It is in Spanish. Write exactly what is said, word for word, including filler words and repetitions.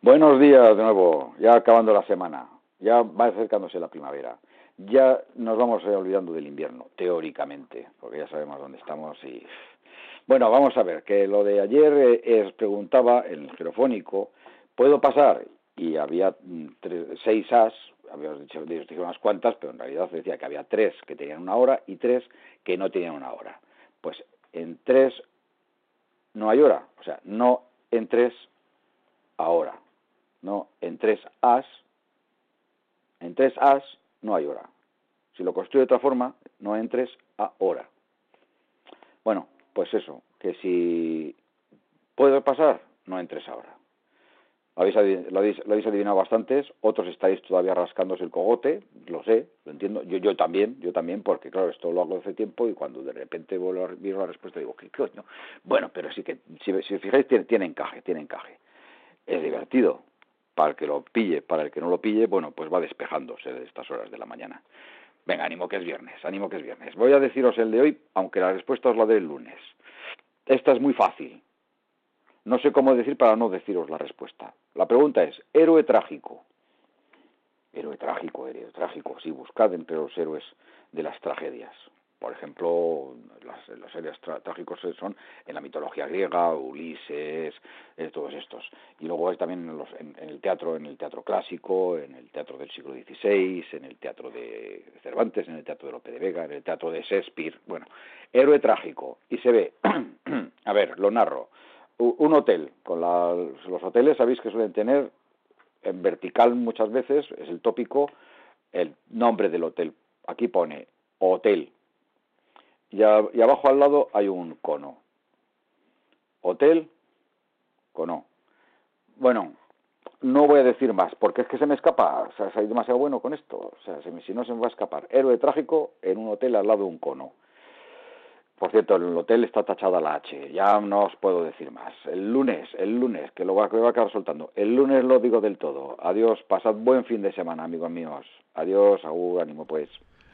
Buenos días de nuevo, ya acabando la semana, ya va acercándose la primavera, ya nos vamos olvidando del invierno, teóricamente, porque ya sabemos dónde estamos y... Bueno, vamos a ver, que lo de ayer eh, os preguntaba en el jerofónico, ¿puedo pasar? Y había tres, seis as, habíamos dicho, os dije unas cuantas, pero en realidad se decía que había tres que tenían una hora y tres que no tenían una hora. Pues en tres no hay hora, o sea, no en tres ahora. No, en tres as, en tres as no hay hora. Si lo construyo de otra forma, no en tres a hora. Bueno, pues eso, que si puedo pasar, no en tres ahora. Lo habéis, lo, habéis, lo habéis adivinado bastantes, otros estáis todavía rascándose el cogote, lo sé, lo entiendo, yo, yo también, yo también, porque claro, esto lo hago hace tiempo y cuando de repente vuelvo a ver la respuesta digo, ¿qué coño? Bueno, pero sí que, si, si fijáis, tiene, tiene encaje, tiene encaje. Es divertido. Para el que lo pille, para el que no lo pille, bueno, pues va despejándose de estas horas de la mañana. Venga, ánimo que es viernes, ánimo que es viernes. Voy a deciros el de hoy, aunque la respuesta os la dé el lunes. Esta es muy fácil. No sé cómo decir para no deciros la respuesta. La pregunta es, héroe trágico. Héroe trágico, héroe trágico. Sí, buscad entre los héroes de las tragedias. Por ejemplo, las, los héroes tra- trágicos son en la mitología griega, Ulises, eh, todos estos. Y luego es también en, los, en, en el teatro, en el teatro clásico, en el teatro del siglo dieciséis, en el teatro de Cervantes, en el teatro de Lope de Vega, en el teatro de Shakespeare. Bueno, héroe trágico. Y se ve, a ver, lo narro. Un hotel, con la, los hoteles sabéis que suelen tener en vertical muchas veces, es el tópico, el nombre del hotel. Aquí pone hotel. Y, a, y abajo al lado hay un cono. Hotel, cono. Bueno, no voy a decir más, porque es que se me escapa. O sea, soy demasiado bueno con esto. O sea, se me, si no se me va a escapar. Héroe trágico en un hotel al lado de un cono. Por cierto, el hotel está tachada la H, ya no os puedo decir más. El lunes, el lunes, que lo va, que va a acabar soltando. El lunes lo digo del todo. Adiós, pasad buen fin de semana, amigos míos. Adiós, agur, ánimo pues.